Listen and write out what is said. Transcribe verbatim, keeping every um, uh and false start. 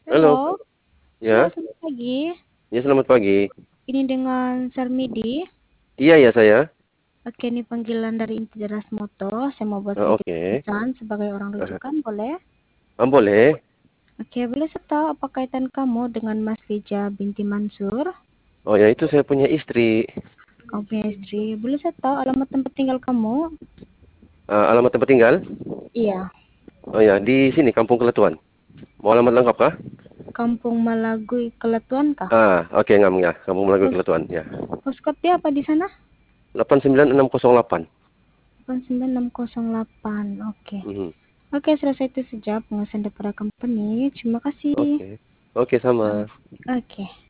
Halo, Halo, halo ya, selamat pagi. ya selamat pagi. Ini dengan Sarmidi. Iya ya saya. Oke, ini panggilan dari Intideras Moto. Saya mau buat Ah, sedikit Oke, pemeriksaan sebagai orang Ah, rujukan, boleh? ah, boleh. Oke, boleh saya tahu apa kaitan kamu dengan Mas Lija binti Mansur? Oh ya itu saya punya istri. Kamu punya istri. Boleh saya tahu alamat tempat tinggal kamu? Ah, alamat tempat tinggal? Iya, Oh ya di sini Kampung Keletuan. Mau alamat lengkap kah? Kampung Malagui, Keletuan kah? Ah, oke ngam ya. Kampung Melagu Pos, Keletuan ya. Poskotnya apa di sana? delapan sembilan enam nol delapan. delapan sembilan enam nol delapan. Oke. Mhm. Oke, selesai itu saja pengesahan daripada company. Terima kasih. Oke, oke sama. Oke.